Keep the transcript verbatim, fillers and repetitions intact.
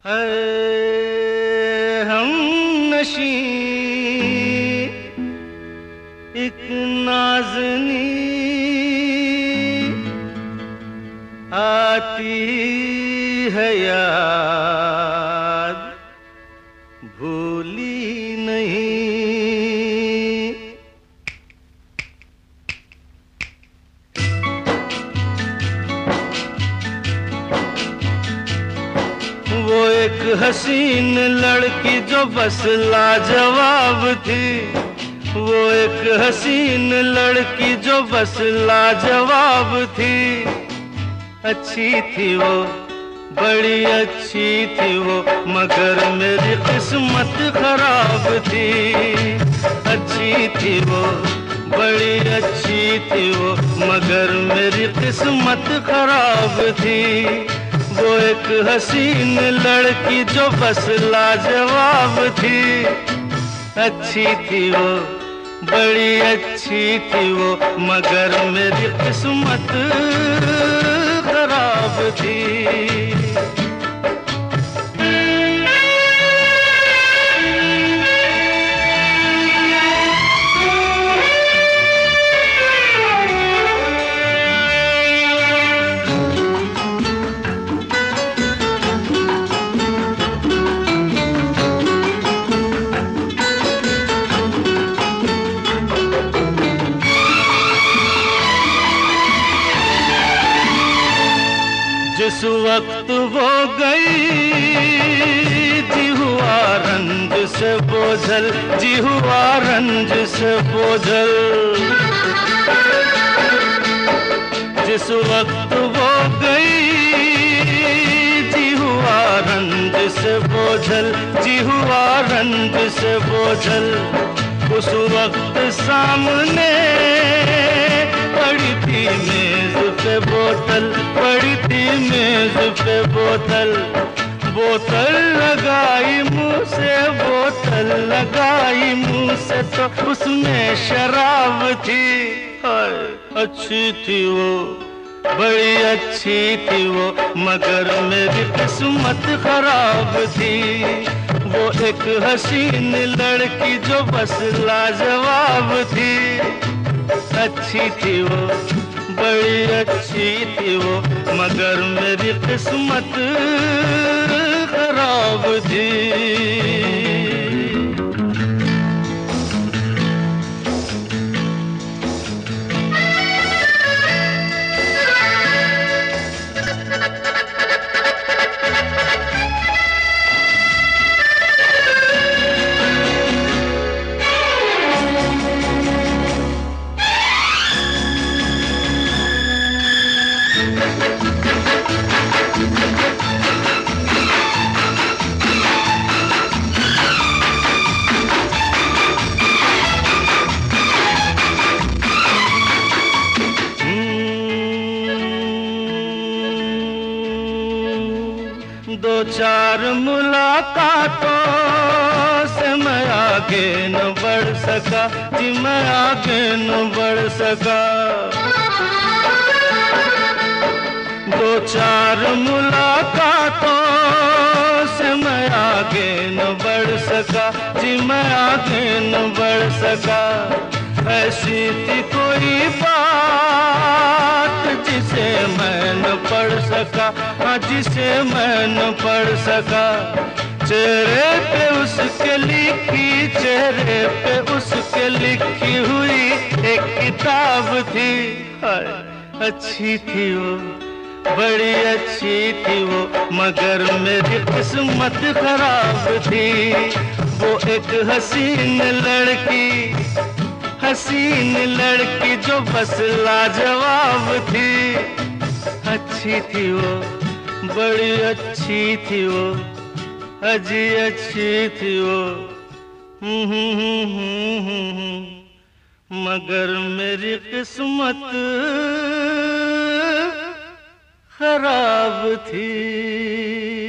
है हम नशी एक नाज़नी आती है याद भूली नहीं। वो एक हसीन लड़की जो बस लाजवाब थी, वो एक हसीन लड़की जो बस लाजवाब थी। अच्छी थी वो, बड़ी अच्छी थी वो, मगर मेरी किस्मत खराब थी। अच्छी थी वो, बड़ी अच्छी थी वो, मगर मेरी किस्मत खराब थी। वो एक हसीन लड़की जो बस लाजवाब थी। अच्छी थी वो, बड़ी अच्छी थी वो, मगर मेरी किस्मत खराब थी। जिस वक्त वो गई जी हुआ रंज से बोझल, जी हुआ रंज से बोझल। जिस वक्त वो गई जी हुआ रंज से बोझल, जी हुआ रंज से बोझल। उस वक्त सामने पड़ी थी मेज पे बोतल, पड़ी थी मेज पे बोतल। बोतल लगाई मुंह से, बोतल लगाई मुंह से, तो उसमें शराब थी। हाय अच्छी थी वो, बड़ी अच्छी थी वो, मगर मेरी किस्मत खराब थी। वो एक हसीन लड़की जो बस लाजवाब थी। अच्छी थी वो, बड़ी अच्छी थी वो, मगर मेरी किस्मत खराब थी। दो चार मुलाकातों से मैं आगे न बढ़ सका जी, मैं आगे न बढ़ सका। दो चार मुलाकातों से मैं आगे न बढ़ सका जी, मैं आगे न बढ़ सका। ऐसी थी कोई बात जिसे मैं न पढ़ सका, हाँ जिसे मैं न पढ़ सका। चेहरे पे उसके लिखी, चेहरे पे उसके लिखी हुई एक किताब थी। हाय अच्छी थी वो, बड़ी अच्छी थी वो, मगर मेरी किस्मत खराब थी। वो एक हसीन लड़की, हसीन लड़की जो बस लाजवाब थी। अच्छी थी वो, बड़ी अच्छी थी वो, अजी अच्छी थी वो, मगर मेरी किस्मत खराब थी।